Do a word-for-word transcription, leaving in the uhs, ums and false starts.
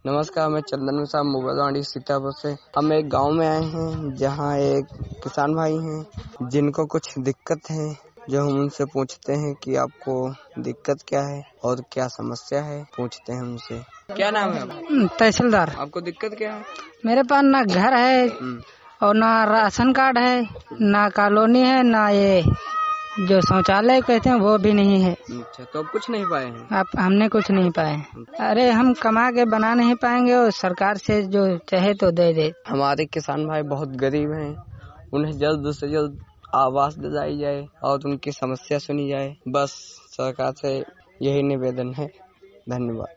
नमस्कार, मैं चंदन मिश्रा मोबाइल सीतापुर से। हम एक गांव में आए हैं जहां एक किसान भाई हैं जिनको कुछ दिक्कत है, जो हम उनसे पूछते हैं कि आपको दिक्कत क्या है और क्या समस्या है। पूछते हैं उनसे। क्या नाम है आपका? तहसीलदार। आपको दिक्कत क्या है? मेरे पास ना घर है और ना राशन कार्ड है, ना कॉलोनी है, ना ये जो शौचालय कहते हैं वो भी नहीं है। अच्छा, तो अब कुछ नहीं पाए हैं आप? हमने कुछ नहीं पाए। अरे हम कमा के बना नहीं पाएंगे और सरकार से जो चाहे तो दे दे। हमारे किसान भाई बहुत गरीब हैं, उन्हें जल्द से जल्द आवास दिलाई जाए और उनकी समस्या सुनी जाए। बस सरकार से यही निवेदन है। धन्यवाद।